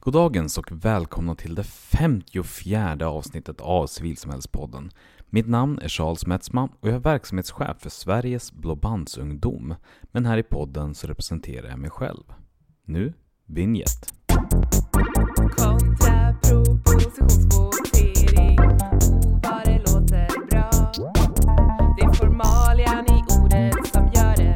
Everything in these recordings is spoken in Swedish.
Goddagens och välkomna till det 54:e avsnittet av Civilsamhällspodden. Mitt namn är Charles Metzma och jag är verksamhetschef för Sveriges Blåbandsungdom. Men här i podden så representerar jag mig själv. Nu, vignett. Kontrapropositionsvotering. Vad det låter bra. Det är formalian i ordet som gör det.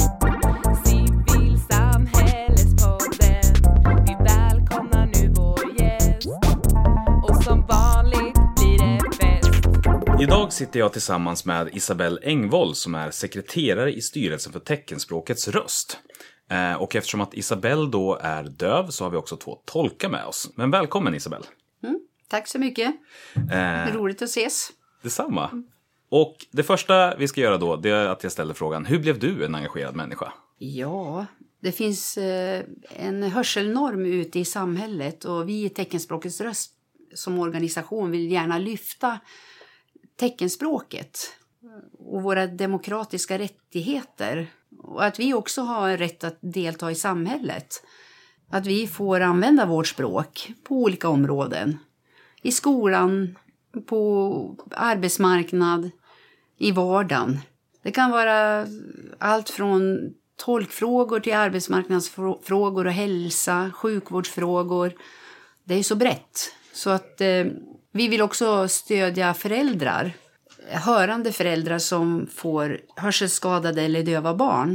Civilsamhällespodden. Vi välkomnar nu vår gäst. Och som vanligt blir det fest. Idag sitter jag tillsammans med Isabelle Engvall som är sekreterare i styrelsen för Teckenspråkets röst. Och eftersom att Isabelle då är döv så har vi också 2 tolkar med oss. Men välkommen Isabelle. Tack så mycket. Det är roligt att ses. Detsamma. Och det första vi ska göra då det är att jag ställer frågan: hur blev du en engagerad människa? Ja, det finns en hörselnorm ute i samhället och vi i Teckenspråkets röst som organisation vill gärna lyfta teckenspråket och våra demokratiska rättigheter. Och att vi också har rätt att delta i samhället. Att vi får använda vårt språk på olika områden. I skolan, på arbetsmarknad, i vardagen. Det kan vara allt från tolkfrågor till arbetsmarknadsfrågor och hälsa, sjukvårdsfrågor. Det är så brett. Så att vi vill också stödja föräldrar. Hörande föräldrar som får hörselskadade eller döva barn.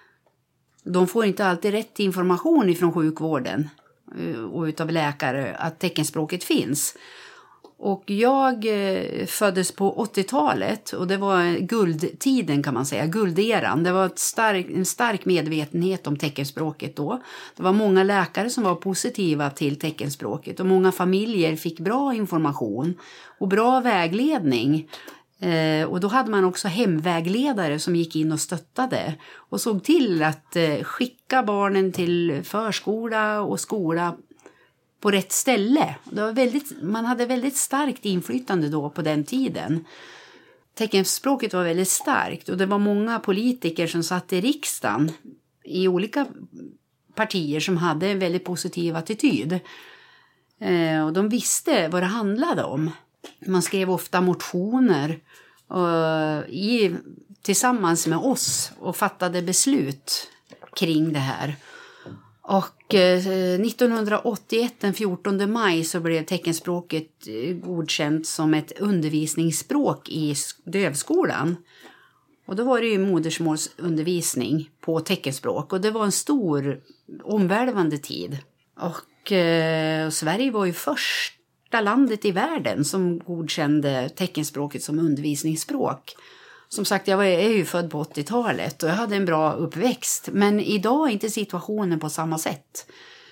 De får inte alltid rätt information ifrån sjukvården och utav läkare att teckenspråket finns. Och jag föddes på 80-talet och det var guldtiden kan man säga, gulderan. Det var en stark medvetenhet om teckenspråket då. Det var många läkare som var positiva till teckenspråket och många familjer fick bra information och bra vägledning. Och då hade man också hemvägledare som gick in och stöttade och såg till att skicka barnen till förskola och skola på rätt ställe. Det var man hade väldigt starkt inflytande då på den tiden. Teckenspråket var väldigt starkt och det var många politiker som satt i riksdagen i olika partier som hade en väldigt positiv attityd. Och de visste vad det handlade om. Man skrev ofta motioner tillsammans med oss och fattade beslut kring det här. Och 1981, den 14 maj, så blev teckenspråket godkänt som ett undervisningsspråk i dövskolan. Och då var det ju modersmålsundervisning på teckenspråk och det var en stor omvälvande tid. Och Sverige var ju första landet i världen som godkände teckenspråket som undervisningsspråk. Som sagt, jag är ju född på 80-talet och jag hade en bra uppväxt. Men idag är inte situationen på samma sätt.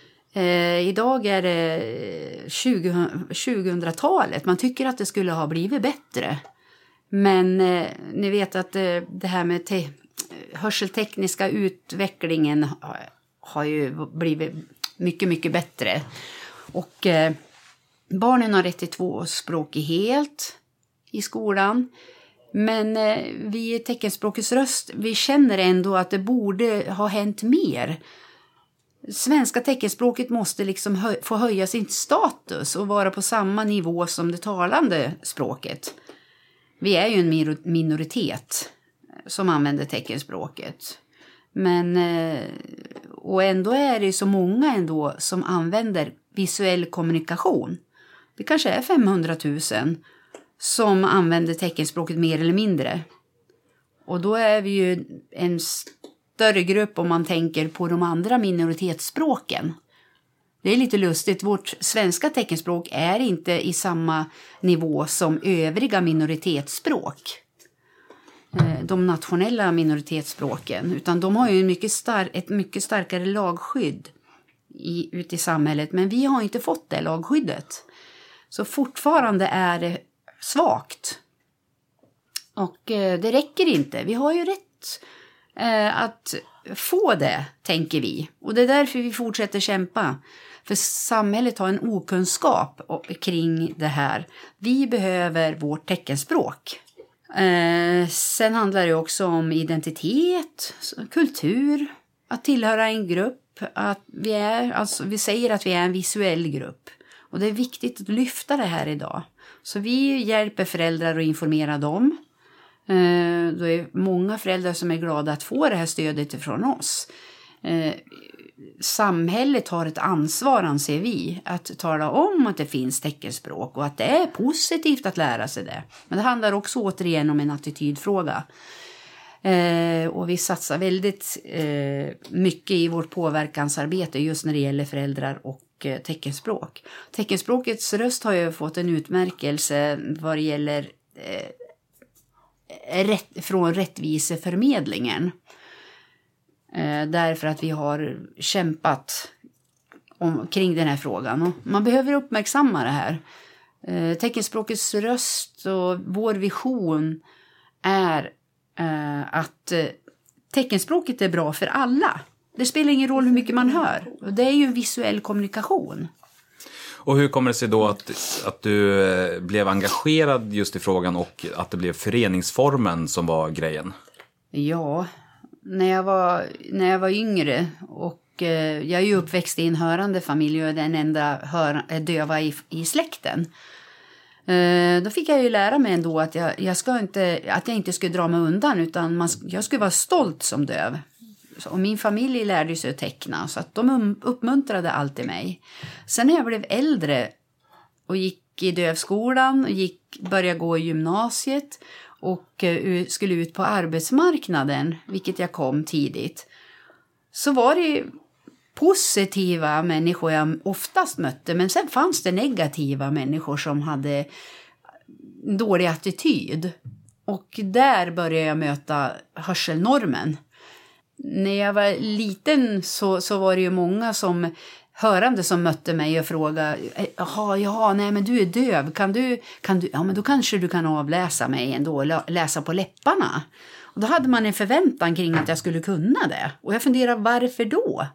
Idag är det 2000-talet. Man tycker att det skulle ha blivit bättre. Men ni vet att det här med hörseltekniska utvecklingen har ju blivit mycket, mycket bättre. Och barnen har rätt till 2-språkighet i skolan. Men vi i Teckenspråkets röst, vi känner ändå att det borde ha hänt mer. Svenska teckenspråket måste liksom få höja sin status och vara på samma nivå som det talande språket. Vi är ju en minoritet som använder teckenspråket. Men, och ändå är det så många ändå som använder visuell kommunikation. Det kanske är 500 000 som använder teckenspråket mer eller mindre. Och då är vi ju en större grupp om man tänker på de andra minoritetsspråken. Det är lite lustigt, vårt svenska teckenspråk är inte i samma nivå som övriga minoritetsspråk. De nationella minoritetsspråken. Utan de har ju ett mycket starkare lagskydd ute i samhället. Men vi har inte fått det lagskyddet. Så fortfarande är det svagt. Och det räcker inte. Vi har ju rätt att få det, tänker vi. Och det är därför vi fortsätter kämpa. För samhället har en okunskap kring det här. Vi behöver vårt teckenspråk. Sen handlar det också om identitet, kultur, att tillhöra en grupp. att vi säger att vi är en visuell grupp. Och det är viktigt att lyfta det här idag. Så vi hjälper föräldrar att informera dem. Då är många föräldrar som är glada att få det här stödet från oss. Samhället har ett ansvar, anser vi, att tala om att det finns teckenspråk och att det är positivt att lära sig det. Men det handlar också återigen om en attitydfråga. Och vi satsar väldigt mycket i vårt påverkansarbete just när det gäller föräldrar och teckenspråk. Teckenspråkets röst har ju fått en utmärkelse vad det gäller från Rättviseförmedlingen. Därför att vi har kämpat kring den här frågan. Och man behöver uppmärksamma det här. Teckenspråkets röst och vår vision är att teckenspråket är bra för alla. Det spelar ingen roll hur mycket man hör. Och det är ju en visuell kommunikation. Och hur kommer det sig då att du blev engagerad just i frågan och att det blev föreningsformen som var grejen? Ja, när jag var yngre och jag är ju uppväxt i en hörande familj och är den enda döva i släkten. Då fick jag ju lära mig ändå att jag inte skulle dra mig undan utan jag skulle vara stolt som döv. Och min familj lärde sig att teckna så att de uppmuntrade alltid mig. Sen när jag blev äldre och gick i dövskolan och började gå i gymnasiet och skulle ut på arbetsmarknaden, vilket jag kom tidigt, så var det positiva människor jag oftast mötte, men sen fanns det negativa människor som hade dålig attityd. Och där började jag möta hörselnormen. När jag var liten så var det ju många hörande som mötte mig och frågade, nej men du är döv, kan du, ja men då kanske du kan avläsa mig ändå och läsa på läpparna. Och då hade man en förväntan kring att jag skulle kunna det. Och jag funderade, varför då?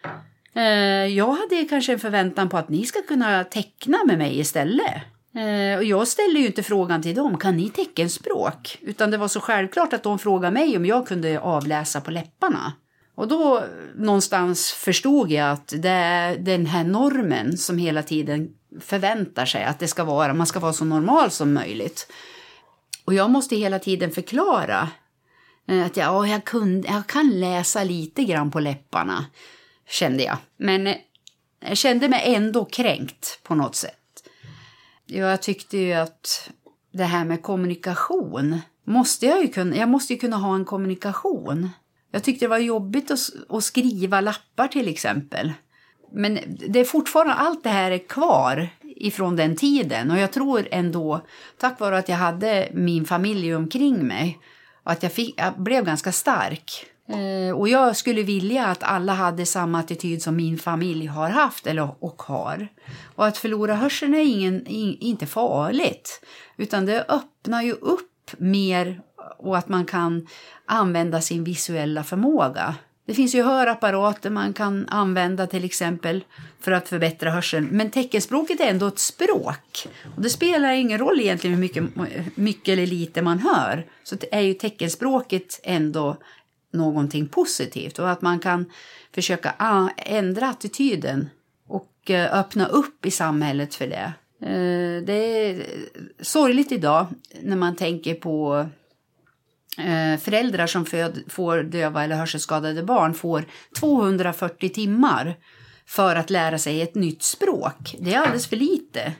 Jag hade kanske en förväntan på att ni ska kunna teckna med mig istället. Och jag ställde ju inte frågan till dem, kan ni teckenspråk? Utan det var så självklart att de frågade mig om jag kunde avläsa på läpparna. Och då någonstans förstod jag att det är den här normen som hela tiden förväntar sig att man ska vara så normal som möjligt. Och jag måste hela tiden förklara att jag kan läsa lite grann på läpparna, kände jag. Men jag kände mig ändå kränkt på något sätt. Jag tyckte ju att det här med kommunikation, jag måste ju kunna ha en kommunikation. Jag tyckte det var jobbigt att skriva lappar till exempel. Men det är fortfarande, allt det här är kvar ifrån den tiden. Och jag tror ändå, tack vare att jag hade min familj omkring mig, att jag blev ganska stark. Och jag skulle vilja att alla hade samma attityd som min familj har haft och har. Och att förlora hörseln är inte farligt. Utan det öppnar ju upp mer och att man kan använda sin visuella förmåga. Det finns ju hörapparater man kan använda till exempel för att förbättra hörseln. Men teckenspråket är ändå ett språk. Och det spelar ingen roll egentligen hur mycket eller lite man hör. Så det är ju teckenspråket ändå någonting positivt. Och att man kan försöka ändra attityden och öppna upp i samhället för det. Det är sorgligt idag när man tänker på föräldrar som får döva eller hörselskadade barn får 240 timmar för att lära sig ett nytt språk. Det är alldeles för lite.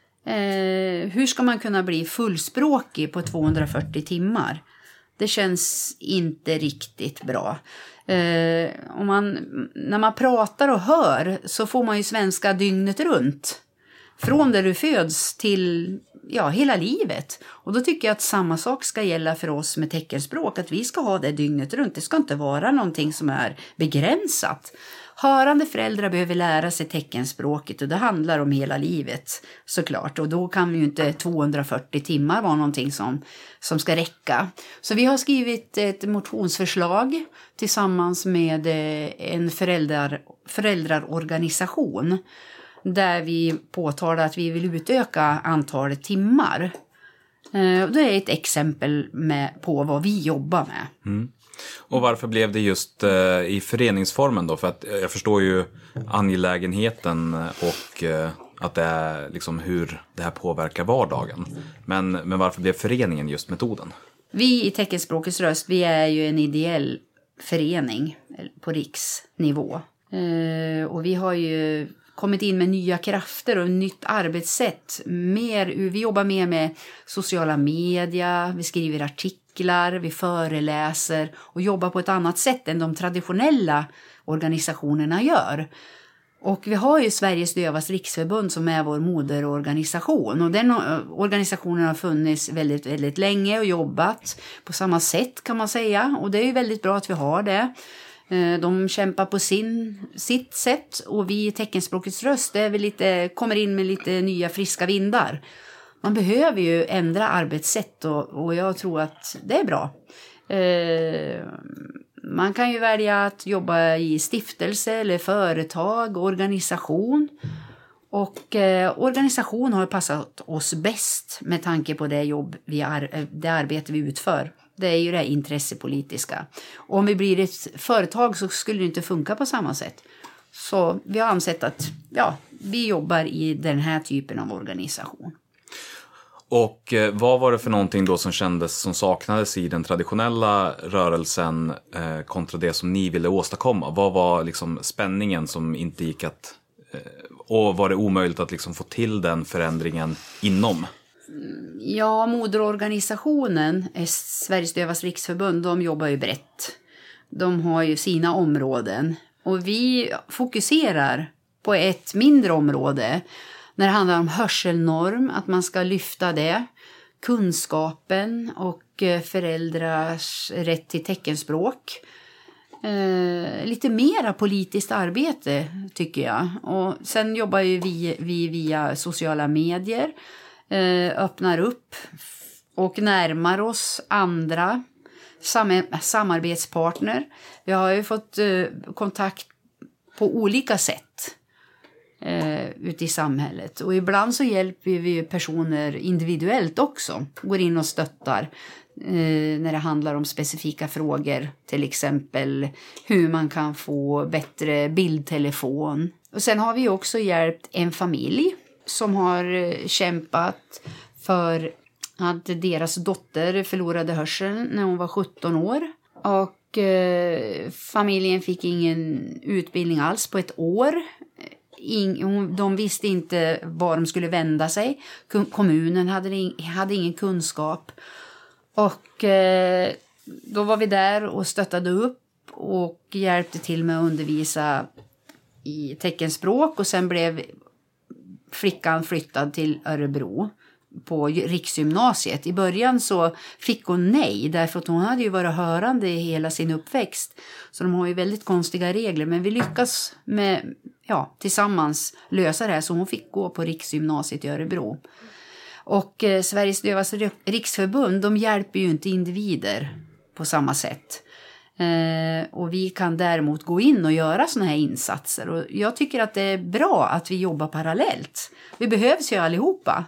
Hur ska man kunna bli fullspråkig på 240 timmar? Det känns inte riktigt bra. När man pratar och hör så får man ju svenska dygnet runt. Från där du föds till hela livet. Och då tycker jag att samma sak ska gälla för oss med teckenspråk. Att vi ska ha det dygnet runt. Det ska inte vara någonting som är begränsat. Hörande föräldrar behöver lära sig teckenspråket och det handlar om hela livet såklart. Och då kan ju inte 240 timmar vara någonting som ska räcka. Så vi har skrivit ett motionsförslag tillsammans med en föräldrarorganisation. Där vi påtalar att vi vill utöka antalet timmar. Det är ett exempel på vad vi jobbar med. Mm. Och varför blev det just i föreningsformen då? För att jag förstår ju angelägenheten och att det är liksom hur det här påverkar vardagen. Men varför blev föreningen just metoden? Vi i Teckenspråkets röst, vi är ju en ideell förening på riksnivå. Och vi har ju kommit in med nya krafter och nytt arbetssätt. Vi jobbar mer med sociala media, vi skriver artiklar, vi föreläser och jobbar på ett annat sätt än de traditionella organisationerna gör. Och vi har ju Sveriges Dövas Riksförbund som är vår moderorganisation. Och den organisationen har funnits väldigt, väldigt länge och jobbat på samma sätt kan man säga. Och det är ju väldigt bra att vi har det. De kämpar på sitt sätt och vi i Teckenspråkets röst kommer in med lite nya friska vindar. Man behöver ju ändra arbetssätt och jag tror att det är bra. Man kan ju välja att jobba i stiftelse eller företag, organisation. Och organisation har passat oss bäst med tanke på det det arbete vi utför. Det är ju det intressepolitiska. Och om vi blir ett företag så skulle det inte funka på samma sätt. Så vi har ansett att vi jobbar i den här typen av organisation. Och vad var det för någonting då som saknades i den traditionella rörelsen kontra det som ni ville åstadkomma? Vad var liksom spänningen som inte gick att... och var det omöjligt att liksom få till den förändringen inom? Ja, moderorganisationen, Sveriges Dövas Riksförbund, de jobbar ju brett. De har ju sina områden. Och vi fokuserar på ett mindre område när det handlar om hörselnorm, att man ska lyfta det. Kunskapen och föräldrars rätt till teckenspråk. Lite mera politiskt arbete tycker jag. Och sen jobbar ju vi via sociala medier. Öppnar upp och närmar oss andra samarbetspartner. Vi har ju fått kontakt på olika sätt ute i samhället. Och ibland så hjälper vi personer individuellt också. Går in och stöttar när det handlar om specifika frågor. Till exempel hur man kan få bättre bildtelefon. Och sen har vi också hjälpt en familj som har kämpat för att deras dotter förlorade hörseln när hon var 17 år. Och familjen fick ingen utbildning alls på ett år. De visste inte var de skulle vända sig. Kommunen hade ingen kunskap. Och då var vi där och stöttade upp och hjälpte till med att undervisa i teckenspråk. Och sen blev flickan flyttad till Örebro på riksgymnasiet. I början så fick hon nej därför att hon hade ju varit hörande i hela sin uppväxt. Så de har ju väldigt konstiga regler, men vi lyckas tillsammans lösa det här så hon fick gå på riksgymnasiet i Örebro. Och Sveriges Dövas Riksförbund, de hjälper ju inte individer på samma sätt. Och vi kan däremot gå in och göra såna här insatser. Och jag tycker att det är bra att vi jobbar parallellt. Vi behövs ju allihopa.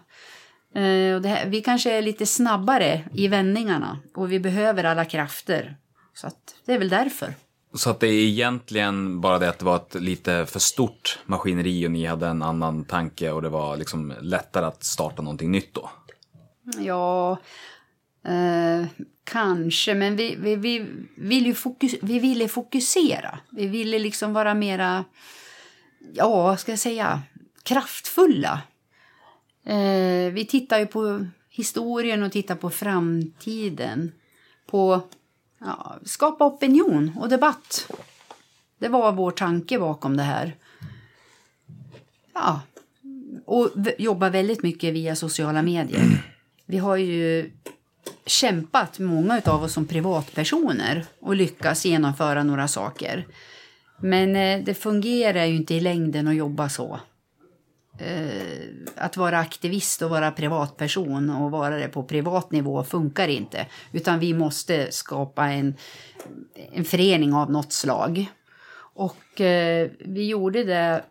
Vi kanske är lite snabbare i vändningarna. Och vi behöver alla krafter. Så att det är väl därför. Så att det är egentligen bara det att det var ett lite för stort maskineri och ni hade en annan tanke och det var liksom lättare att starta någonting nytt då? Ja, kanske. Men vi ville fokusera. Vi ville liksom vara mera, kraftfulla. Vi tittar ju på historien och tittar på framtiden. På skapa opinion och debatt. Det var vår tanke bakom det här. Ja, och jobba väldigt mycket via sociala medier. Vi har ju kämpat, många av oss som privatpersoner, och lyckas genomföra några saker. Men det fungerar ju inte i längden att jobba så. Att vara aktivist och vara privatperson och vara det på privat nivå funkar inte. Utan vi måste skapa en förening av något slag. Och vi gjorde det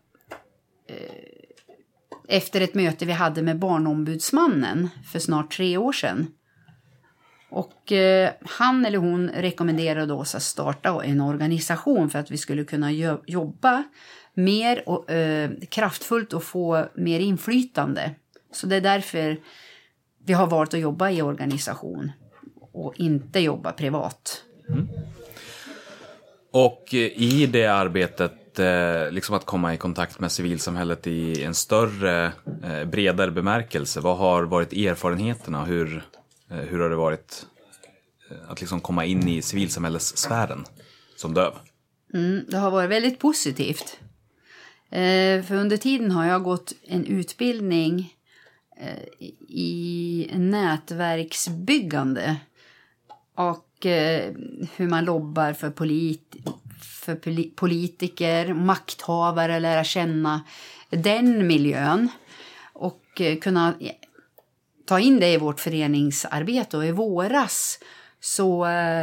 efter ett möte vi hade med Barnombudsmannen för snart 3 år sedan. Och han eller hon rekommenderade oss att starta en organisation för att vi skulle kunna jobba mer och kraftfullt och få mer inflytande. Så det är därför vi har valt att jobba i organisation och inte jobba privat. Mm. Och i det arbetet, liksom att komma i kontakt med civilsamhället i en större, bredare bemärkelse, vad har varit erfarenheterna? Hur har det varit att liksom komma in i civilsamhällessfären som döv? Det har varit väldigt positivt. För under tiden har jag gått en utbildning i nätverksbyggande och hur man lobbar för politiker, makthavare, lära känna den miljön och kunna ta in det i vårt föreningsarbete. Och i våras så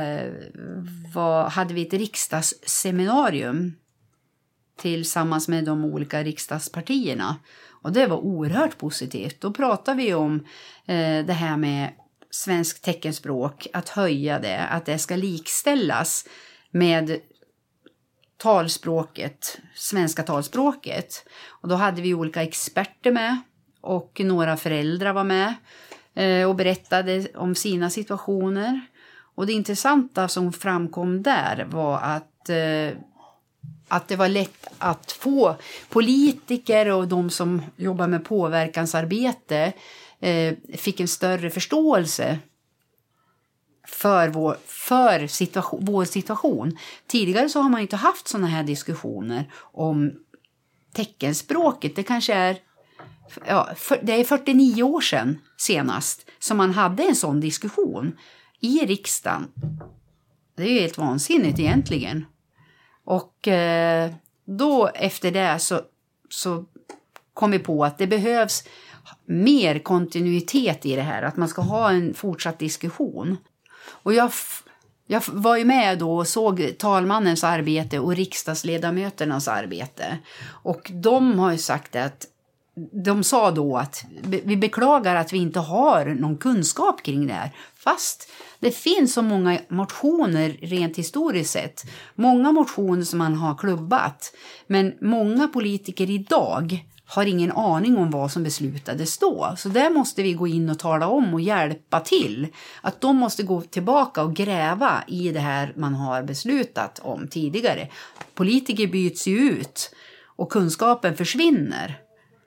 hade vi ett riksdagsseminarium tillsammans med de olika riksdagspartierna. Och det var oerhört positivt. Då pratade vi om det här med svensk teckenspråk, att höja det, att det ska likställas med talspråket, svenska talspråket. Och då hade vi olika experter med och några föräldrar var med och berättade om sina situationer. Och det intressanta som framkom där var att det var lätt att få politiker och de som jobbar med påverkansarbete fick en större förståelse för vår situation. Tidigare så har man inte haft såna här diskussioner om teckenspråket. Det kanske är, det är 49 år sedan senast som man hade en sån diskussion i riksdagen. Det är ju helt vansinnigt egentligen. Och då efter det så kom vi på att det behövs mer kontinuitet i det här. Att man ska ha en fortsatt diskussion. Och jag var ju med då och såg talmannens arbete och riksdagsledamöternas arbete. Och de har ju sagt att de sa då att vi beklagar att vi inte har någon kunskap kring det här. Fast det finns så många motioner rent historiskt sett. Många motioner som man har klubbat. Men många politiker idag har ingen aning om vad som beslutades då. Så där måste vi gå in och tala om och hjälpa till. Att de måste gå tillbaka och gräva i det här man har beslutat om tidigare. Politiker byts ju ut och kunskapen försvinner.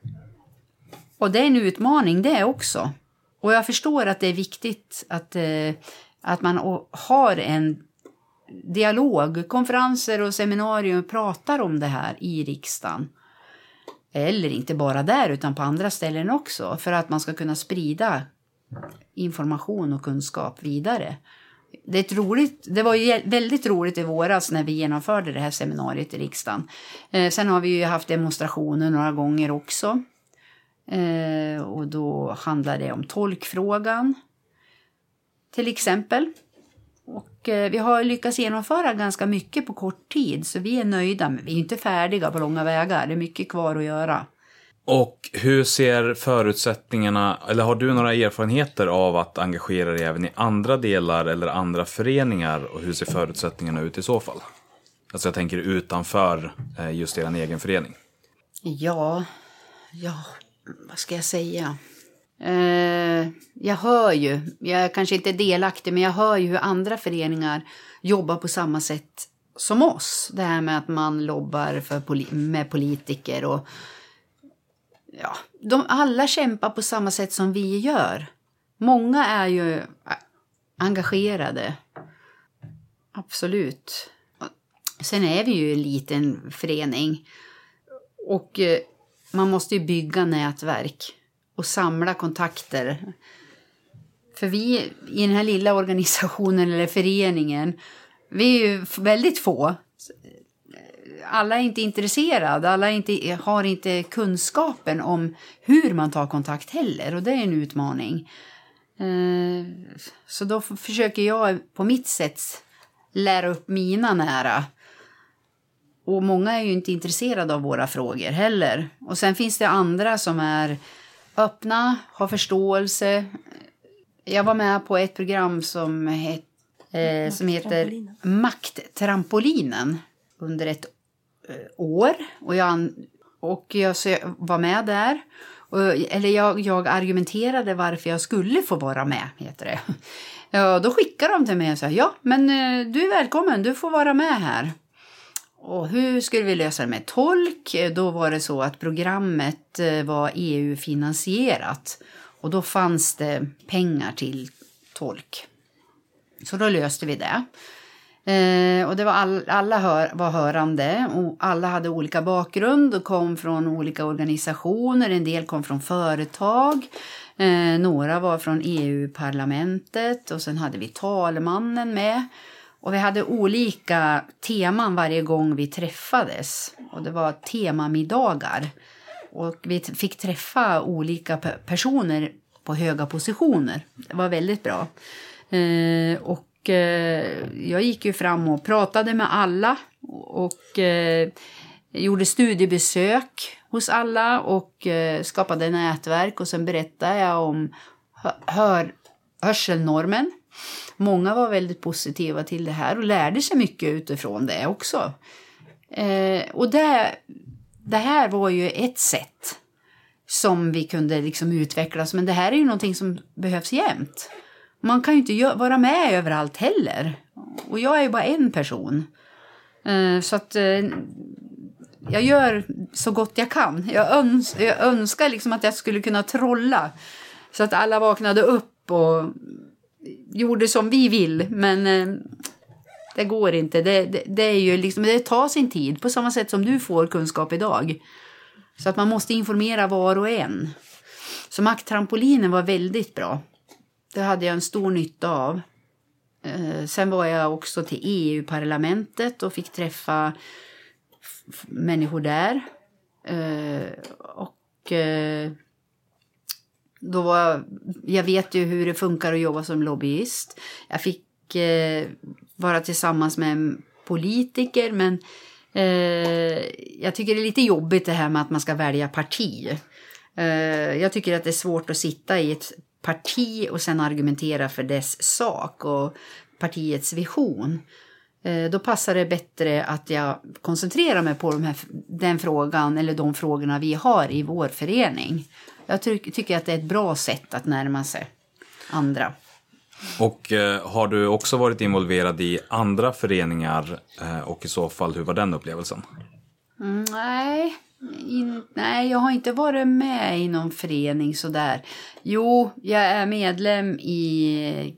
Och det är en utmaning det också. Och jag förstår att det är viktigt att man har en dialog, konferenser och seminarier och pratar om det här i riksdagen. Eller inte bara där utan på andra ställen också. För att man ska kunna sprida information och kunskap vidare. Det var ju väldigt roligt i våras när vi genomförde det här seminariet i riksdagen. Sen har vi ju haft demonstrationer några gånger också. Och då handlar det om tolkfrågan till exempel. Och vi har lyckats genomföra ganska mycket på kort tid så vi är nöjda, men vi är inte färdiga på långa vägar. Det är mycket kvar att göra. Och hur ser förutsättningarna, eller har du några erfarenheter av att engagera dig även i andra delar eller andra föreningar och hur ser förutsättningarna ut i så fall? Alltså jag tänker utanför just er egen förening. Ja, vad ska jag säga? Jag hör ju, jag kanske inte är delaktig, men jag hör ju hur andra föreningar jobbar på samma sätt som oss. Det här med att man lobbar med politiker och de alla kämpar på samma sätt som vi gör. Många är ju engagerade. Absolut. Sen är vi ju en liten förening och man måste ju bygga nätverk och samla kontakter. För vi i den här lilla organisationen eller föreningen, vi är ju väldigt få. Alla är inte intresserade, alla har inte kunskapen om hur man tar kontakt heller. Och det är en utmaning. Så då försöker jag på mitt sätt lära upp mina nära. Och många är ju inte intresserade av våra frågor heller. Och sen finns det andra som är öppna, har förståelse, Jag var med på ett program som heter Makttrampolinen under ett år. Och jag var med där. Jag argumenterade varför jag skulle få vara med, heter det. Ja, då skickade de till mig och sa, ja, men du är välkommen, du får vara med här. Och hur skulle vi lösa det med tolk? Då var det så att programmet var EU-finansierat. Och då fanns det pengar till tolk. Så då löste vi det. Och det var alla var hörande. Och alla hade olika bakgrund och kom från olika organisationer. En del kom från företag. Några var från EU-parlamentet. Och sen hade vi talmannen med. Och vi hade olika teman varje gång vi träffades. Och det var temamiddagar. Och vi fick träffa olika personer på höga positioner. Det var väldigt bra. Jag gick ju fram och pratade med alla. Och gjorde studiebesök hos alla. Och skapade nätverk. Och sen berättade jag om hörselnormen. Många var väldigt positiva till det här och lärde sig mycket utifrån det också. Och det här var ju ett sätt som vi kunde liksom utvecklas. Men det här är ju någonting som behövs jämt. Man kan ju inte vara med överallt heller. Och jag är ju bara en person. Så att jag gör så gott jag kan. Jag önskar liksom att jag skulle kunna trolla. Så att alla vaknade upp och gjorde som vi vill, men det går inte. Det är ju liksom, det tar sin tid på samma sätt som du får kunskap idag. Så att man måste informera var och en. Så makttrampolinen var väldigt bra. Det hade jag en stor nytta av. Sen var jag också till EU-parlamentet och fick träffa människor där. Jag vet ju hur det funkar att jobba som lobbyist. Jag fick vara tillsammans med en politiker, men jag tycker det är lite jobbigt det här med att man ska välja parti. Jag tycker att det är svårt att sitta i ett parti och sen argumentera för dess sak och partiets vision. Då passar det bättre att jag koncentrerar mig på den frågan eller de frågorna vi har i vår förening. Jag tycker att det är ett bra sätt att närma sig andra. Och har du också varit involverad i andra föreningar och i så fall, hur var den upplevelsen? Nej, jag har inte varit med i någon förening sådär. Jo, jag är medlem i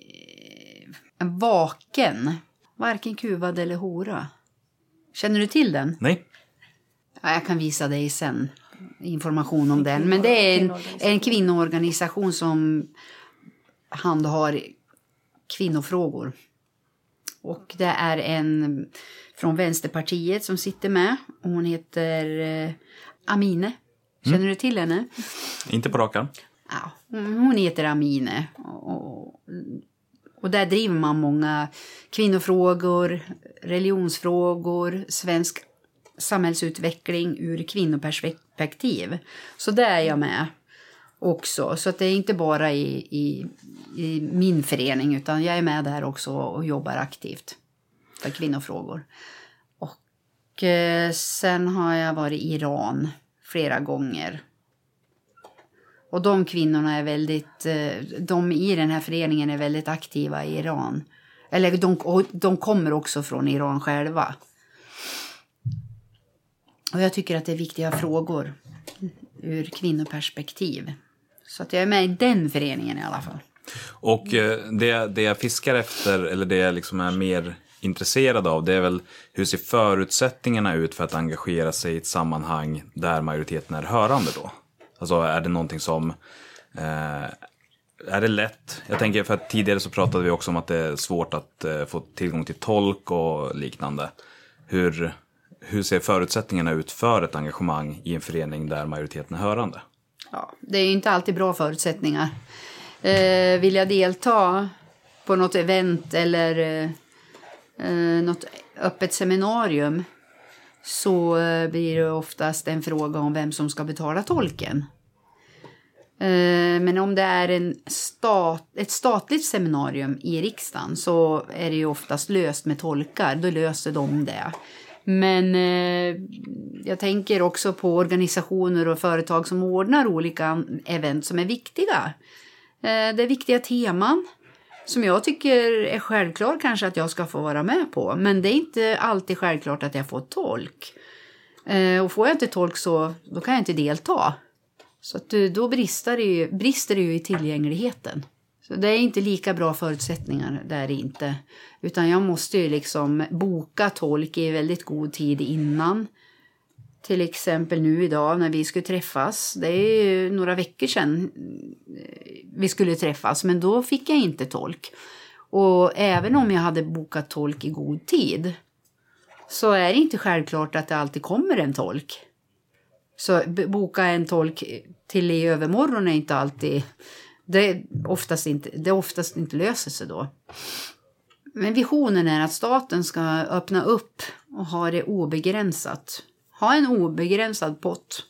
Vaken. Varken kuvad eller hora. Känner du till den? Nej. Ja, jag kan visa dig sen information om den. Men det är en kvinnoorganisation som handhar kvinnofrågor. Och det är en från Vänsterpartiet som sitter med. Hon heter Amine. Känner du till henne? Inte på rakan. Ja, hon heter Amine. Och där driver man många kvinnofrågor, religionsfrågor, svensk samhällsutveckling ur kvinnoperspektiv. Så där är jag med också. Så att det är inte bara i min förening, utan jag är med där också och jobbar aktivt för kvinnofrågor. Och sen har jag varit i Iran flera gånger. Och de kvinnorna är väldigt, de i den här föreningen är väldigt aktiva i Iran. Eller de kommer också från Iran själva. Och jag tycker att det är viktiga frågor ur kvinnoperspektiv. Så att jag är med i den föreningen i alla fall. Och det jag fiskar efter, eller det jag liksom är mer intresserad av, det är väl hur ser förutsättningarna ut för att engagera sig i ett sammanhang där majoriteten är hörande då? Alltså är det någonting som, är det lätt? Jag tänker, för att tidigare så pratade vi också om att det är svårt att få tillgång till tolk och liknande. Hur ser förutsättningarna ut för ett engagemang i en förening där majoriteten är hörande? Ja, det är ju inte alltid bra förutsättningar. Vill jag delta på något event eller något öppet seminarium, så blir det oftast en fråga om vem som ska betala tolken. Men om det är ett statligt seminarium i riksdagen så är det ju oftast löst med tolkar. Då löser de det. Men jag tänker också på organisationer och företag som ordnar olika event som är viktiga. Det är viktiga teman som jag tycker är självklart kanske att jag ska få vara med på. Men det är inte alltid självklart att jag får tolk. Och får jag inte tolk så då kan jag inte delta. Så att då brister det ju i tillgängligheten. Så det är inte lika bra förutsättningar där inte. Utan jag måste ju liksom boka tolk i väldigt god tid innan. Till exempel nu idag när vi skulle träffas. Det är ju några veckor sedan vi skulle träffas. Men då fick jag inte tolk. Och även om jag hade bokat tolk i god tid. Så är det inte självklart att det alltid kommer en tolk. Så boka en tolk till i övermorgon är inte alltid... Det oftast inte löser sig då. Men visionen är att staten ska öppna upp och ha det obegränsat. Ha en obegränsad pott.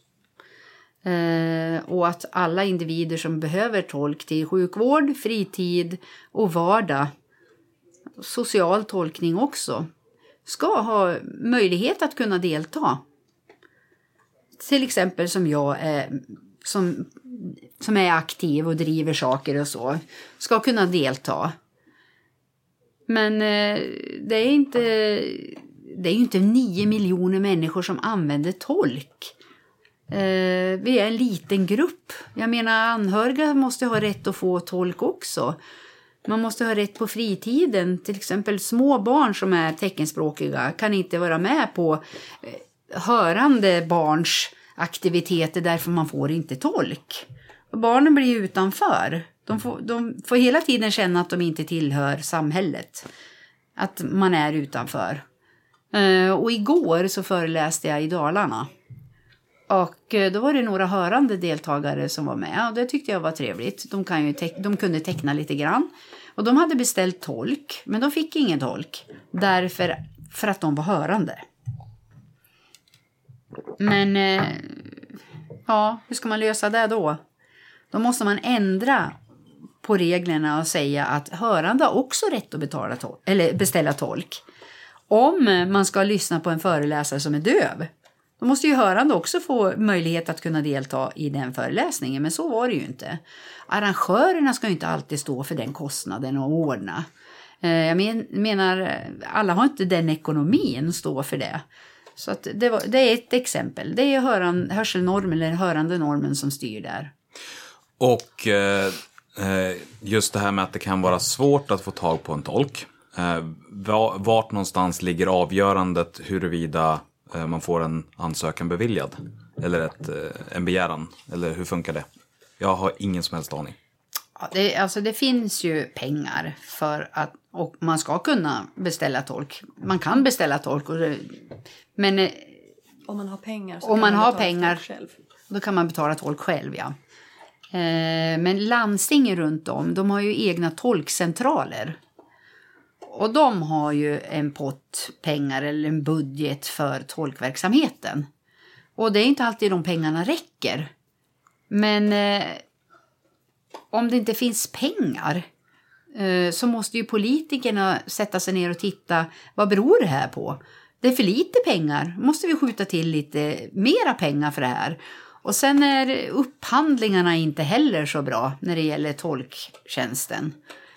Och att alla individer som behöver tolk till sjukvård, fritid och vardag, social tolkning också, ska ha möjlighet att kunna delta. Till exempel som jag är, som är aktiv och driver saker och så, ska kunna delta. Men det är ju inte 9 miljoner människor som använder tolk. Vi är en liten grupp. Jag menar, anhöriga måste ha rätt att få tolk också. Man måste ha rätt på fritiden. Till exempel små barn som är teckenspråkiga kan inte vara med på hörande barns aktiviteter därför man får inte tolk. Och barnen blir utanför. De får hela tiden känna att de inte tillhör samhället. Att man är utanför. Och igår så föreläste jag i Dalarna. Och då var det några hörande deltagare som var med. Och det tyckte jag var trevligt. De kunde teckna lite grann. Och de hade beställt tolk. Men de fick ingen tolk. För att de var hörande. Men hur ska man lösa det då? Då måste man ändra på reglerna och säga att hörande har också rätt att beställa tolk. Om man ska lyssna på en föreläsare som är döv, då måste ju hörande också få möjlighet att kunna delta i den föreläsningen. Men så var det ju inte. Arrangörerna ska ju inte alltid stå för den kostnaden och ordna. Jag menar, alla har inte den ekonomin stå för det. Så att det är ett exempel. Det är hörselnormen eller hörandenormen som styr där. Och just det här med att det kan vara svårt att få tag på en tolk. Vart någonstans ligger avgörandet huruvida man får en ansökan beviljad? Eller en begäran? Eller hur funkar det? Jag har ingen som helst aning. Ja, det finns ju pengar för att... Och man ska kunna beställa tolk. Man kan beställa tolk. Men om man har pengar så om man har pengar själv. Då kan man betala tolk själv, ja. Men landstingen runt om, de har ju egna tolkcentraler. Och de har ju en pott pengar eller en budget för tolkverksamheten. Och det är inte alltid de pengarna räcker. Men om det inte finns pengar så måste ju politikerna sätta sig ner och titta, vad beror det här på? Det är för lite pengar, måste vi skjuta till lite mera pengar för det här. Och sen är upphandlingarna inte heller så bra när det gäller tolktjänsten.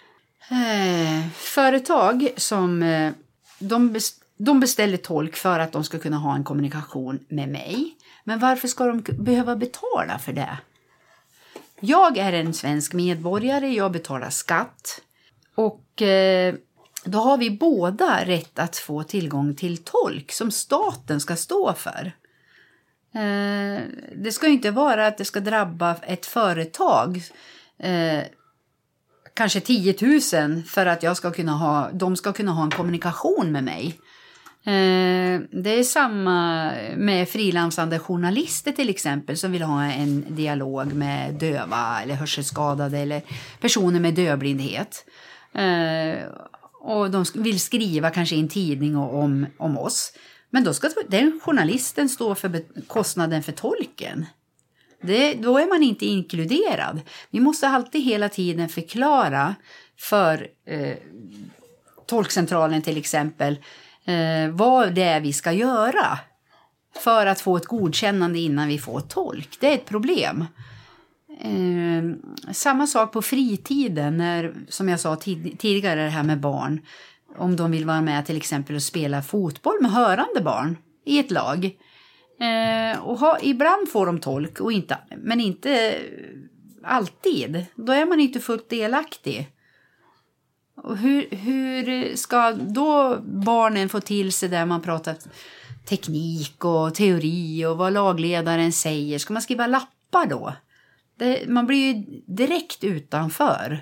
Företag som de beställer tolk för att de ska kunna ha en kommunikation med mig. Men varför ska de behöva betala för det? Jag är en svensk medborgare, jag betalar skatt. Och då har vi båda rätt att få tillgång till tolk som staten ska stå för. Det ska ju inte vara att det ska drabba ett företag, kanske 10 000 för att de ska kunna ha en kommunikation med mig. Det är samma med frilansande journalister till exempel som vill ha en dialog med döva eller hörselskadade eller personer med dövblindhet. Och de vill skriva kanske i en tidning om oss. Men då ska den journalisten stå för kostnaden för tolken. Då är man inte inkluderad. Vi måste alltid hela tiden förklara för tolkcentralen till exempel vad det är vi ska göra för att få ett godkännande innan vi får tolk. Det är ett problem. Samma sak på fritiden när, som jag sa tidigare, det här med barn. Om de vill vara med till exempel och spela fotboll med hörande barn i ett lag. Ibland får de tolk men inte alltid. Då är man inte fullt delaktig. Och hur ska då barnen få till sig där man pratar teknik och teori och vad lagledaren säger? Ska man skriva lappar då? Man blir ju direkt utanför.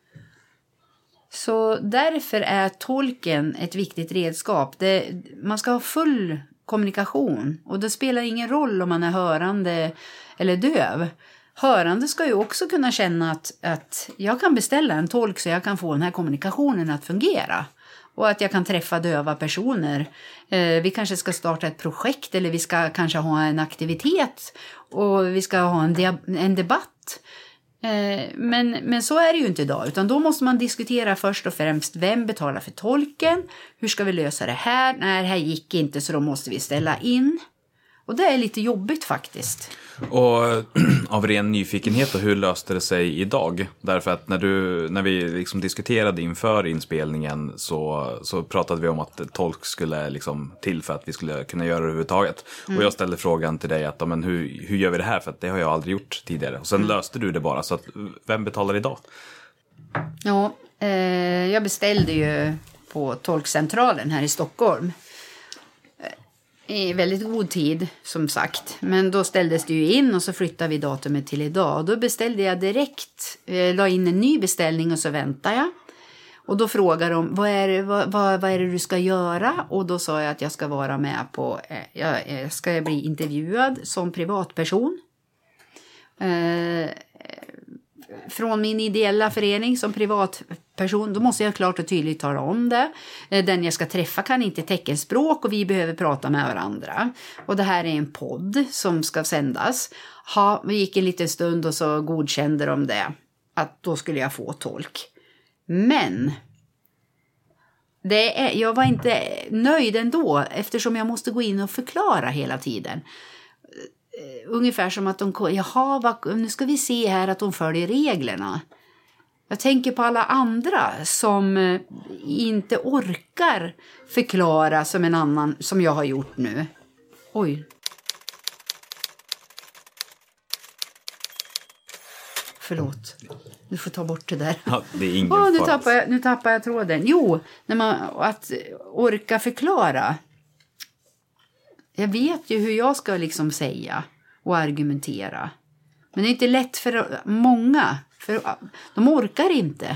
Så därför är tolken ett viktigt redskap. Man ska ha full kommunikation. Och det spelar ingen roll om man är hörande eller döv. Hörande ska ju också kunna känna att jag kan beställa en tolk så jag kan få den här kommunikationen att fungera. Och att jag kan träffa döva personer. Vi kanske ska starta ett projekt eller vi ska kanske ha en aktivitet. Och vi ska ha en debatt. Men så är det ju inte idag. Utan då måste man diskutera först och främst vem betalar för tolken. Hur ska vi lösa det här? Nej, det här gick inte så då måste vi ställa in. Och det är lite jobbigt faktiskt. Och av ren nyfikenhet, och hur löste det sig idag? Därför att när vi liksom diskuterade inför inspelningen så pratade vi om att tolk skulle liksom till för att vi skulle kunna göra det överhuvudtaget. Och jag ställde frågan till dig att men hur gör vi det här? För att det har jag aldrig gjort tidigare. Och sen löste du det bara. Så att, vem betalar idag? Ja, jag beställde ju på tolkcentralen här i Stockholm. I väldigt god tid, som sagt. Men då ställdes det ju in och så flyttade vi datumet till idag. Och då beställde jag direkt, la in en ny beställning och så väntade jag. Och då frågade de, vad är det du ska göra? Och då sa jag att jag ska vara med på, jag ska bli intervjuad som privatperson. Från min ideella förening som privatperson, då måste jag klart och tydligt tala om det. Den jag ska träffa kan inte teckenspråk och vi behöver prata med varandra. Och det här är en podd som ska sändas. Vi gick en liten stund och så godkände de det. Att då skulle jag få tolk. Men jag var inte nöjd ändå eftersom jag måste gå in och förklara hela tiden. Ungefär som att nu ska vi se här att de följer reglerna. Jag tänker på alla andra som inte orkar förklara som en annan som jag har gjort nu. Oj. Förlåt. Du får ta bort det där. Ja, det är ingen fara. Nu tappar jag tråden. Jo, att orka förklara. Jag vet ju hur jag ska liksom säga och argumentera. Men det är inte lätt för många. För de orkar inte.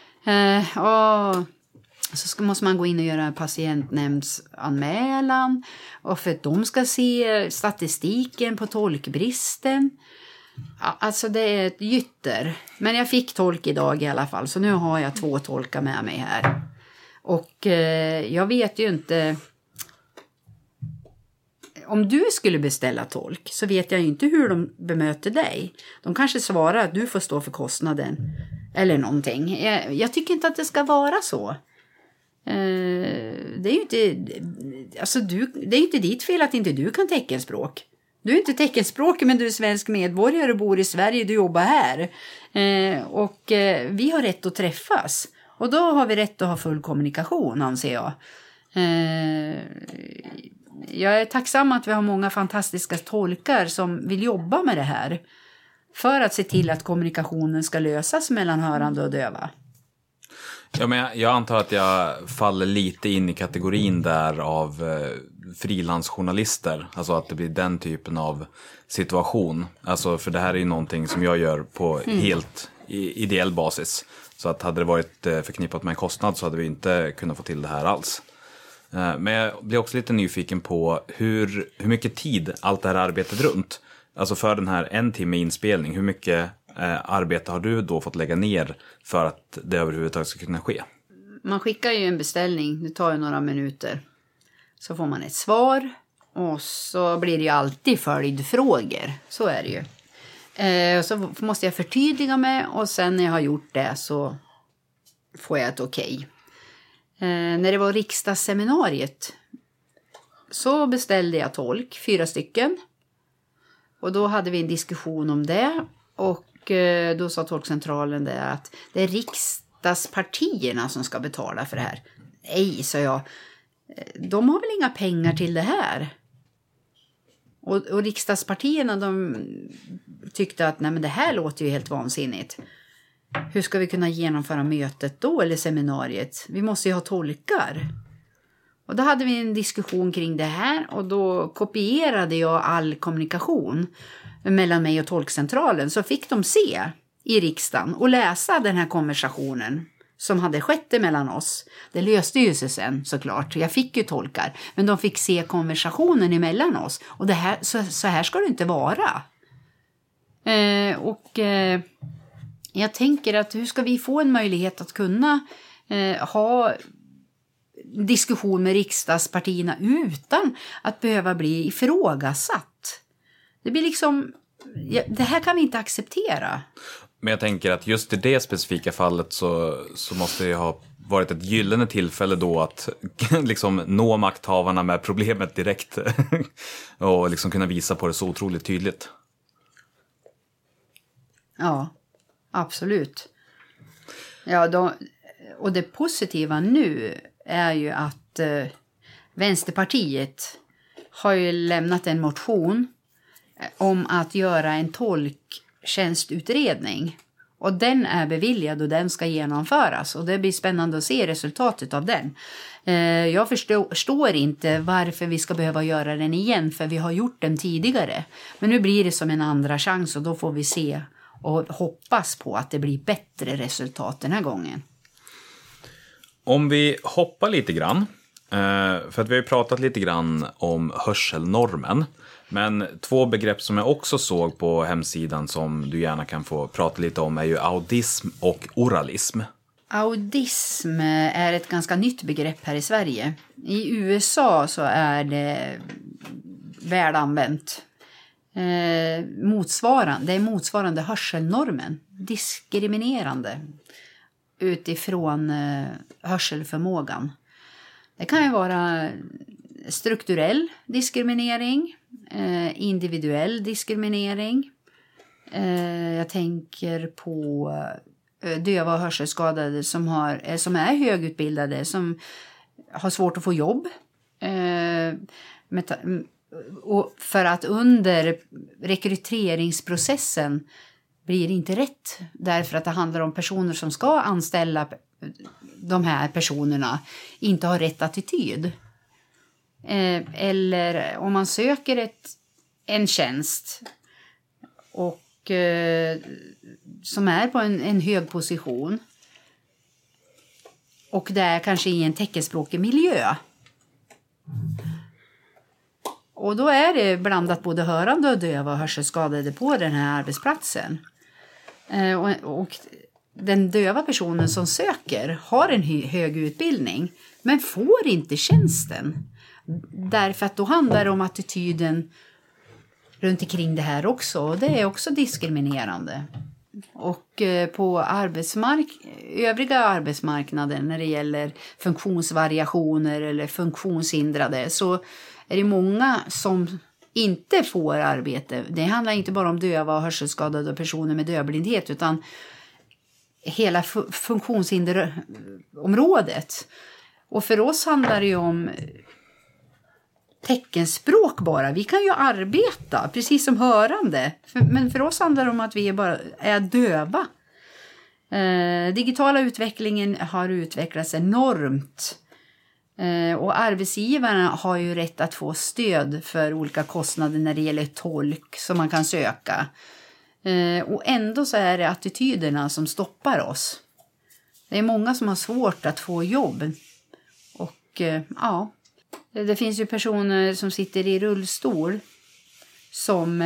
Så måste man gå in och göra en patientnämndsanmälan. Och för att de ska se statistiken på tolkbristen. Alltså det är ett gytter. Men jag fick tolk idag i alla fall. Så nu har jag 2 tolkar med mig här. Och jag vet ju inte... Om du skulle beställa tolk så vet jag inte hur de bemöter dig. De kanske svarar att du får stå för kostnaden. Eller någonting. Jag tycker inte att det ska vara så. Det är ju inte... Alltså det är inte ditt fel att inte du kan teckenspråk. Du är inte teckenspråkig men du är svensk medborgare och bor i Sverige. Du jobbar här. Och vi har rätt att träffas. Och då har vi rätt att ha full kommunikation, anser jag. Jag är tacksam att vi har många fantastiska tolkar som vill jobba med det här. För att se till att kommunikationen ska lösas mellan hörande och döva. Ja, men jag antar att jag faller lite in i kategorin där av frilansjournalister. Alltså att det blir den typen av situation. Alltså för det här är ju någonting som jag gör på helt ideell basis. Så att hade det varit förknippat med en kostnad så hade vi inte kunnat få till det här alls. Men jag blir också lite nyfiken på hur mycket tid allt det här arbetet runt. Alltså för den här 1 timme inspelning, hur mycket arbete har du då fått lägga ner för att det överhuvudtaget ska kunna ske? Man skickar ju en beställning, det tar ju några minuter. Så får man ett svar och så blir det ju alltid följdfrågor, så är det ju. Så måste jag förtydliga mig och sen när jag har gjort det så får jag ett okej. När det var riksdagsseminariet så beställde jag tolk, 4 stycken. Och då hade vi en diskussion om det och då sa tolkcentralen det att det är riksdagspartierna som ska betala för det här. Nej, sa jag. De har väl inga pengar till det här? Och riksdagspartierna de tyckte att nej, men det här låter ju helt vansinnigt. Hur ska vi kunna genomföra mötet då eller seminariet? Vi måste ju ha tolkar. Och då hade vi en diskussion kring det här och då kopierade jag all kommunikation mellan mig och tolkcentralen. Så fick de se i riksdagen och läsa den här konversationen som hade skett mellan oss. Det löste ju sig sen såklart. Jag fick ju tolkar. Men de fick se konversationen emellan oss. Och det här, så här ska det inte vara. Jag tänker att hur ska vi få en möjlighet att kunna ha diskussion med riksdagspartierna utan att behöva bli ifrågasatt? Det blir liksom, det här kan vi inte acceptera. Men jag tänker att just i det specifika fallet så måste det ha varit ett gyllene tillfälle då att liksom nå makthavarna med problemet direkt och liksom kunna visa på det så otroligt tydligt. Ja, absolut. Ja, och det positiva nu är ju att Vänsterpartiet har ju lämnat en motion om att göra en tolktjänstutredning. Och den är beviljad och den ska genomföras. Och det blir spännande att se resultatet av den. Jag förstår inte varför vi ska behöva göra den igen. För vi har gjort den tidigare. Men nu blir det som en andra chans och då får vi se och hoppas på att det blir bättre resultat den här gången. Om vi hoppar lite grann. För att vi har ju pratat lite grann om hörselnormen. Men 2 begrepp som jag också såg på hemsidan som du gärna kan få prata lite om är ju audism och oralism. Audism är ett ganska nytt begrepp här i Sverige. I USA så är det väl använt. Det är motsvarande hörselnormen. Diskriminerande utifrån hörselförmågan. Det kan ju vara strukturell diskriminering, individuell diskriminering. Jag tänker på döva och hörselskadade som är högutbildade, som har svårt att få jobb. Och för att under rekryteringsprocessen blir det inte rätt. Därför att det handlar om personer som ska anställa de här personerna inte har rätt attityd. Eller om man söker en tjänst och som är på en hög position och det är kanske i en teckenspråkig miljö. Och då är det blandat både hörande och döva och hörselskadade på den här arbetsplatsen. Och den döva personen som söker har en hög utbildning men får inte tjänsten. Därför att då handlar det om attityden runt omkring det här också. Och det är också diskriminerande. Och på övriga arbetsmarknader när det gäller funktionsvariationer eller funktionshindrade så är det många som inte får arbete. Det handlar inte bara om döva och hörselskadade och personer med dövblindhet utan hela funktionshinderområdet. Och för oss handlar det ju om teckenspråk bara. Vi kan ju arbeta precis som hörande. Men för oss handlar det om att vi är döva. Digitala utvecklingen har utvecklats enormt. Och arbetsgivarna har ju rätt att få stöd för olika kostnader när det gäller tolk som man kan söka. Och ändå så är det attityderna som stoppar oss. Det är många som har svårt att få jobb. Och ja, det finns ju personer som sitter i rullstol som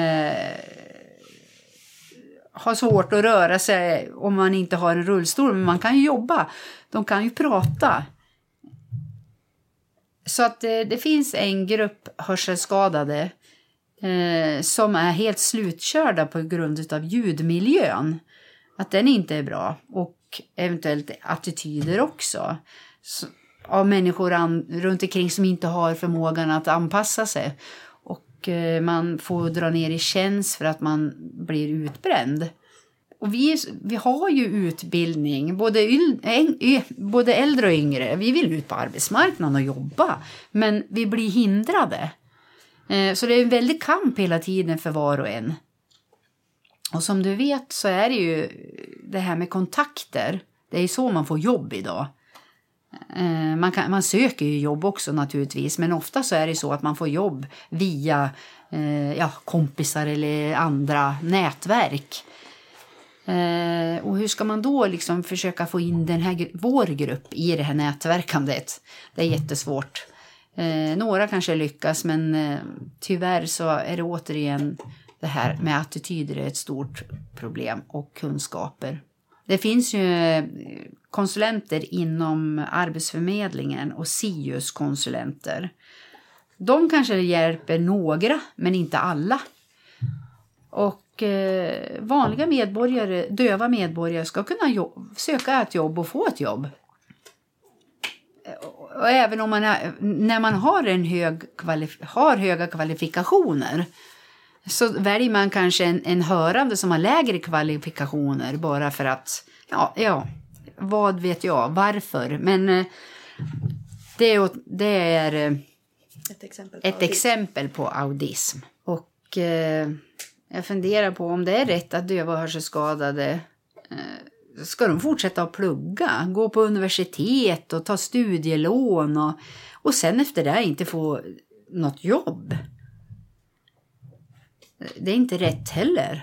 har svårt att röra sig om man inte har en rullstol. Men man kan ju jobba, de kan ju prata. Så att det finns en grupp hörselskadade som är helt slutkörda på grund av ljudmiljön. Att den inte är bra. Och eventuellt attityder också. Av människor runt omkring som inte har förmågan att anpassa sig. Och man får dra ner i tjänst för att man blir utbränd. Och vi har ju utbildning, både äldre och yngre. Vi vill ut på arbetsmarknaden och jobba. Men vi blir hindrade. Så det är en väldig kamp hela tiden för var och en. Och som du vet så är det ju det här med kontakter. Det är så man får jobb idag. Man söker ju jobb också naturligtvis. Men ofta så är det så att man får jobb via kompisar eller andra nätverk. Och hur ska man då liksom försöka få in vår grupp i det här nätverkandet? Det är jättesvårt. Några kanske lyckas, men tyvärr så är det återigen det här med attityder är ett stort problem och kunskaper. Det finns ju konsulenter inom Arbetsförmedlingen och SIUS-konsulenter. De kanske hjälper några, men inte alla. Och vanliga medborgare, döva medborgare ska kunna söka ett jobb och få ett jobb. Och även om när man har höga kvalifikationer så väljer man kanske en hörande som har lägre kvalifikationer bara för att, vad vet jag, varför. Men det är ett exempel på autism. Och jag funderar på om det är rätt att döva och hörselskadade ska de fortsätta att plugga, gå på universitet och ta studielån och sen efter det inte få något jobb. Det är inte rätt heller.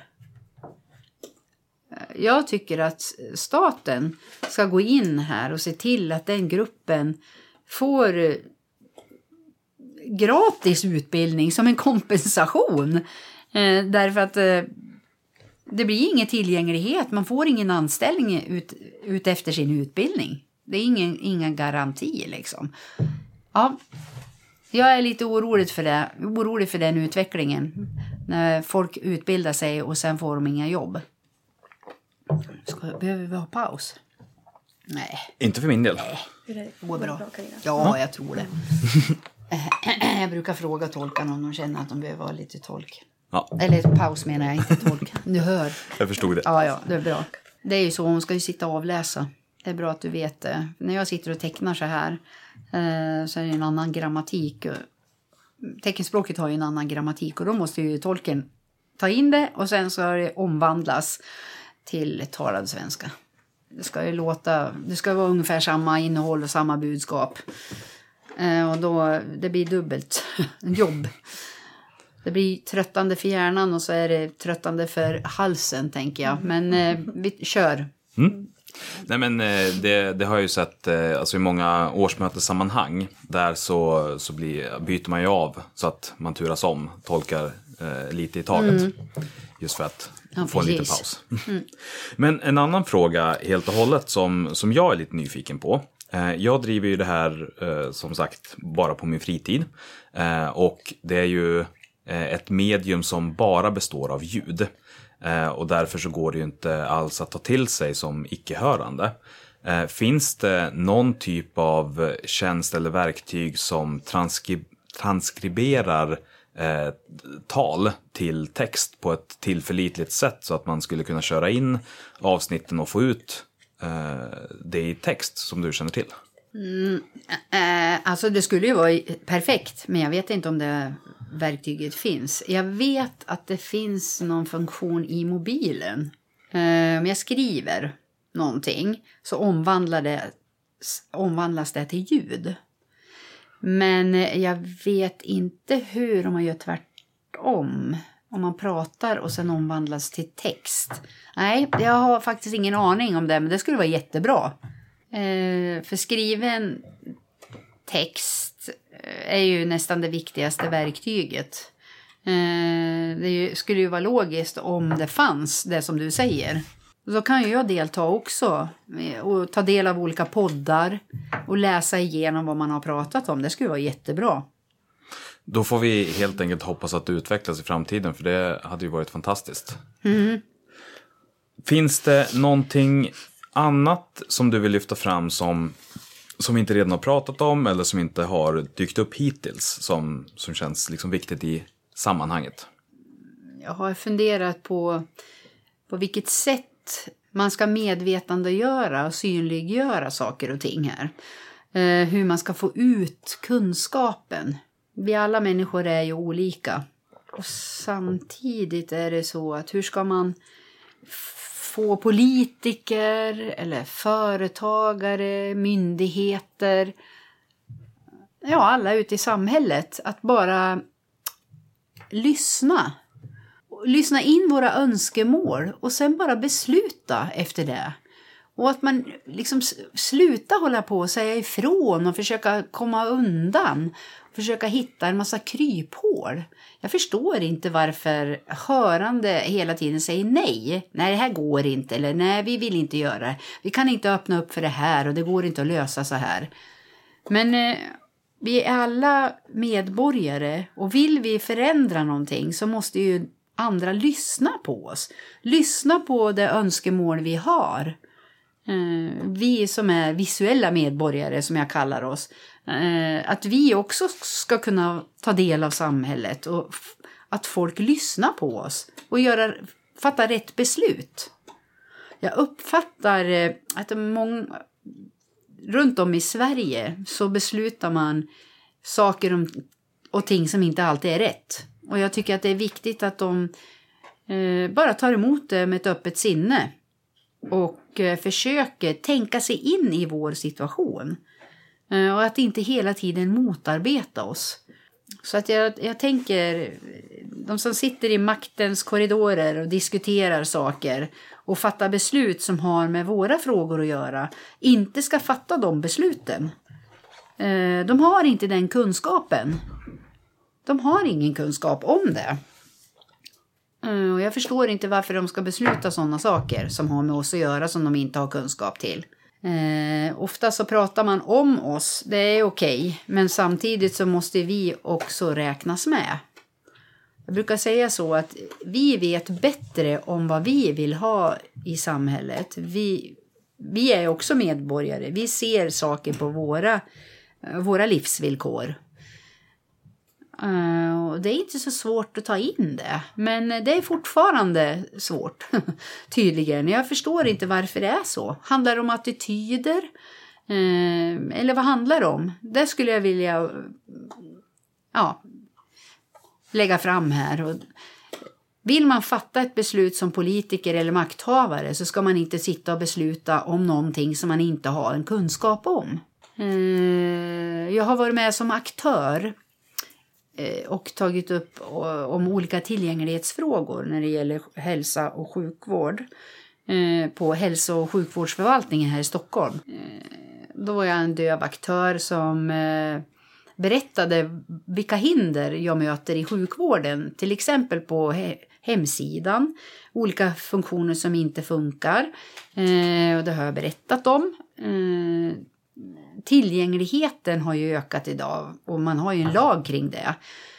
Jag tycker att staten ska gå in här och se till att den gruppen får gratis utbildning som en kompensation. Därför att det blir ingen tillgänglighet. Man får ingen anställning ut efter sin utbildning. Det är ingen garanti liksom. Ja, jag är lite orolig för den utvecklingen. När folk utbildar sig och sen får de inga jobb. Behöver vi ha paus? Nej. Inte för min del. Det går bra. Ja, jag tror det. Jag brukar fråga tolkarna om de känner att de behöver ha lite tolk. Ja. Eller paus menar jag, inte tolk. Du hör. Jag förstod det. Ja, det är bra. Det är ju så, hon ska ju sitta och avläsa. Det är bra att du vet det. När jag sitter och tecknar så här så är det en annan grammatik. Teckenspråket har ju en annan grammatik och då måste ju tolken ta in det och sen ska det omvandlas till talad svenska. Det ska vara ungefär samma innehåll och samma budskap. Och då det blir dubbelt jobb. Det blir tröttande för hjärnan och så är det tröttande för halsen tänker jag. Men vi kör. Mm. Nej men det har jag ju sett alltså i många årsmötessammanhang. Där så byter man ju av så att man turas om, tolkar lite i taget. Just för att få en liten paus. Men en annan fråga helt och hållet som jag är lite nyfiken på. Jag driver ju det här som sagt bara på min fritid. Och det är ju ett medium som bara består av ljud. Och därför så går det ju inte alls att ta till sig som icke-hörande. Finns det någon typ av tjänst eller verktyg som transkriberar tal till text på ett tillförlitligt sätt så att man skulle kunna köra in avsnitten och få ut det i text som du känner till? Alltså det skulle ju vara perfekt, men jag vet inte om det verktyget finns. Jag vet att det finns någon funktion i mobilen. Om jag skriver någonting så omvandlas det till ljud. Men jag vet inte hur om man gör tvärtom. Om man pratar och sen omvandlas till text. Nej, jag har faktiskt ingen aning om det, men det skulle vara jättebra. För skriven text är ju nästan det viktigaste verktyget. Det skulle ju vara logiskt om det fanns det som du säger. Så kan ju jag delta också och ta del av olika poddar och läsa igenom vad man har pratat om. Det skulle vara jättebra. Då får vi helt enkelt hoppas att det utvecklas i framtiden, för det hade ju varit fantastiskt. Finns det någonting annat som du vill lyfta fram som vi inte redan har pratat om eller som inte har dykt upp hittills som känns liksom viktigt i sammanhanget? Jag har funderat på vilket sätt man ska medvetandegöra och synliggöra saker och ting här. Hur man ska få ut kunskapen. Vi alla människor är ju olika. Och samtidigt är det så att hur ska man få politiker eller företagare, myndigheter, ja alla ute i samhället att bara lyssna in våra önskemål och sen bara besluta efter det. Och att man liksom slutar hålla på och säga ifrån och försöka komma undan. Försöka hitta en massa kryphål. Jag förstår inte varför hörande hela tiden säger nej. Nej, det här går inte. Eller nej, vi vill inte göra det. Vi kan inte öppna upp för det här och det går inte att lösa så här. Men vi är alla medborgare och vill vi förändra någonting så måste ju andra lyssna på oss. Lyssna på det önskemål vi har. Vi som är visuella medborgare som jag kallar oss. Att vi också ska kunna ta del av samhället och att folk lyssnar på oss och fatta rätt beslut. Jag uppfattar att runt om i Sverige så beslutar man saker och ting som inte alltid är rätt. Och jag tycker att det är viktigt att de bara tar emot det med ett öppet sinne och försöker tänka sig in i vår situation. Och att inte hela tiden motarbeta oss. Så att jag tänker, de som sitter i maktens korridorer och diskuterar saker och fattar beslut som har med våra frågor att göra, inte ska fatta de besluten. De har inte den kunskapen. De har ingen kunskap om det. Och jag förstår inte varför de ska besluta sådana saker som har med oss att göra som de inte har kunskap till. Ofta så pratar man om oss, det är okej, men samtidigt så måste vi också räknas med. Jag brukar säga så att vi vet bättre om vad vi vill ha i samhället. Vi är också medborgare, vi ser saker på våra livsvillkor. Och det är inte så svårt att ta in det, men det är fortfarande svårt tydligen. Jag förstår inte varför det är så. Handlar det om attityder? Eller vad handlar det om? Det skulle jag vilja lägga fram här. Och vill man fatta ett beslut som politiker eller makthavare så ska man inte sitta och besluta om någonting som man inte har en kunskap om. Jag har varit med som aktör och tagit upp om olika tillgänglighetsfrågor när det gäller hälsa och sjukvård på hälso- och sjukvårdsförvaltningen här i Stockholm. Då var jag en döv aktör som berättade vilka hinder jag möter i sjukvården, till exempel på hemsidan, olika funktioner som inte funkar, och det har jag berättat om. Tillgängligheten har ju ökat idag och man har ju en lag kring det.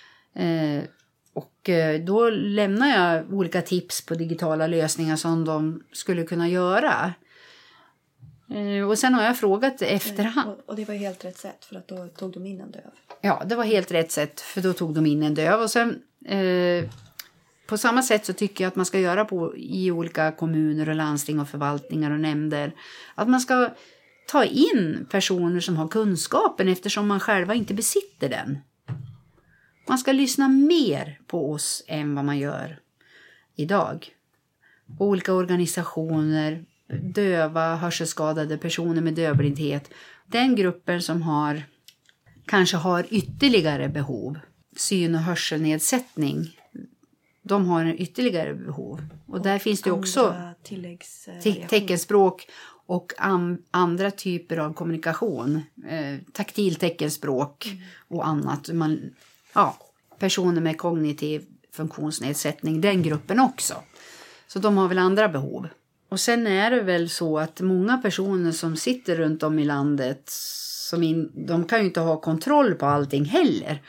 Och då lämnar jag olika tips på digitala lösningar som de skulle kunna göra. Och sen har jag frågat efterhand. Och det var helt rätt sätt för att då tog de in en döv. Ja, det var helt rätt sätt för då tog de in en döv. Och sen på samma sätt så tycker jag att man ska göra i olika kommuner och landsting och förvaltningar och nämnder. Att man ska ta in personer som har kunskapen eftersom man själva inte besitter den. Man ska lyssna mer på oss än vad man gör idag. Olika organisationer, döva, hörselskadade, personer med dövblindhet. Den gruppen som kanske har ytterligare behov, syn- och hörselnedsättning, de har en ytterligare behov. Och där finns det också teckenspråk och andra typer av kommunikation, taktil teckenspråk och annat. Personer med kognitiv funktionsnedsättning, den gruppen också. Så de har väl andra behov. Och sen är det väl så att många personer som sitter runt om i landet, de kan ju inte ha kontroll på allting heller.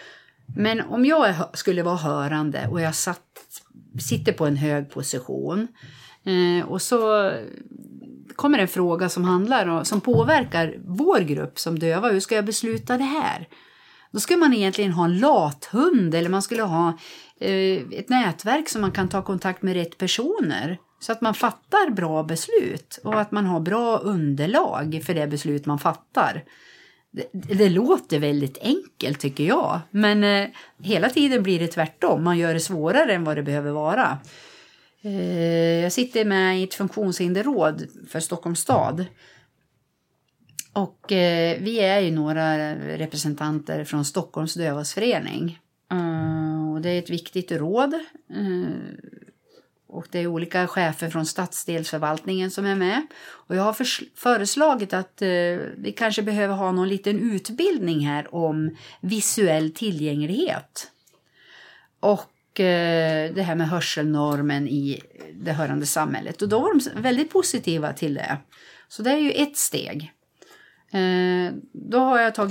Men om jag skulle vara hörande och jag sitter på en hög position och så kommer en fråga som påverkar vår grupp som döva. Hur ska jag besluta det här? Då skulle man egentligen ha en lathund eller man skulle ha ett nätverk som man kan ta kontakt med rätt personer. Så att man fattar bra beslut och att man har bra underlag för det beslut man fattar. Det låter väldigt enkelt tycker jag. Men hela tiden blir det tvärtom. Man gör det svårare än vad det behöver vara. Jag sitter med i ett funktionshinderråd för Stockholms stad. Och vi är ju några representanter från Stockholms dövas förening. Och det är ett viktigt råd. Och det är olika chefer från stadsdelsförvaltningen som är med. Och jag har föreslagit att vi kanske behöver ha någon liten utbildning här om visuell tillgänglighet. Och det här med hörselnormen i det hörande samhället. Och då var de väldigt positiva till det. Så det är ju ett steg. Då har jag tagit